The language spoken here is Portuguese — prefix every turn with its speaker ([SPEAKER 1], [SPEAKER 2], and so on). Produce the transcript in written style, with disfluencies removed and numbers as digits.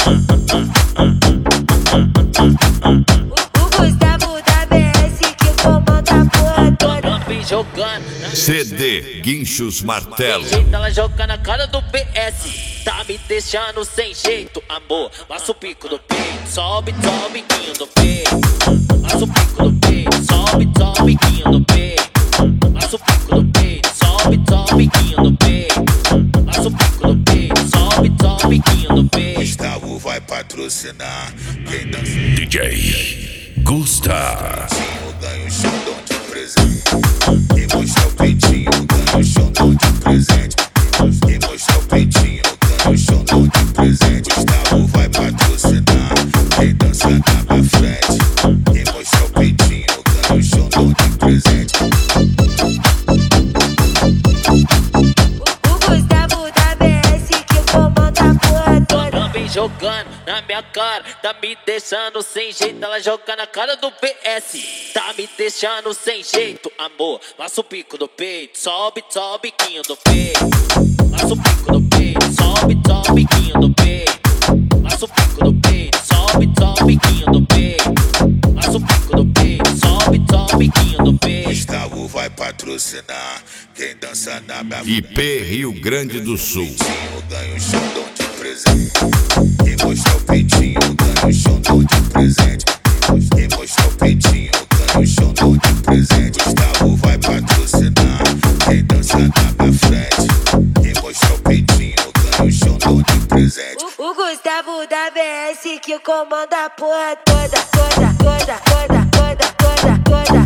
[SPEAKER 1] Gustavo da BS que comanda a porra toda.
[SPEAKER 2] Vem jogando
[SPEAKER 3] CD Guinchos Martelo.
[SPEAKER 2] jeito, ela joga na cara do PS. Tá me deixando sem jeito, amor. Passa o pico do peito, sobe, sobe, biquinho do peito. Passa o pico do peito, sobe, sobe, biquinho do peito. Passa o pico do peito, sobe, sobe, biquinho do peito. Passa o pico do peito, sobe, sobe, biquinho do peito.
[SPEAKER 4] Gustavo vai patrocinar quem dança.
[SPEAKER 3] DJ Gusta.
[SPEAKER 4] Ganha o xandão de presente. E mostra o peitinho, ganha o xandão de presente. E mostra o peitinho, ganha o xandão de presente. Gustavo vai patrocinar quem dança na minha frente. E mostra o peitinho, ganha o xandão de presente.
[SPEAKER 1] O Gustavo da BS que comanda a porra toda.
[SPEAKER 2] Vem jogando na minha cara, tá me deixando sem jeito. Ela joga na cara do PS, tá me deixando sem jeito, amor. Passa o pico do peito, sobe, sobe, biquinho do peito. Passa o pico do peito, sobe, sobe, biquinho do peito. Passa o pico do peito, sobe, sobe, biquinho do peito. Passa o pico do peito, sobe, sobe, biquinho do peito.
[SPEAKER 4] Gustavo vai patrocinar quem dança na minha
[SPEAKER 3] IP Rio Grande do Sul.
[SPEAKER 4] Ganha o xandão de presente. E mostra o peitinho, ganha o xandão de presente. E mostra o peitinho, ganha o xandão de presente. Gustavo vai patrocinar quem dança na minha frente. E mostra o peitinho, ganha o xandão de presente.
[SPEAKER 1] O Gustavo da BS que comanda a porra toda, toda, toda, toda, toda, toda, toda.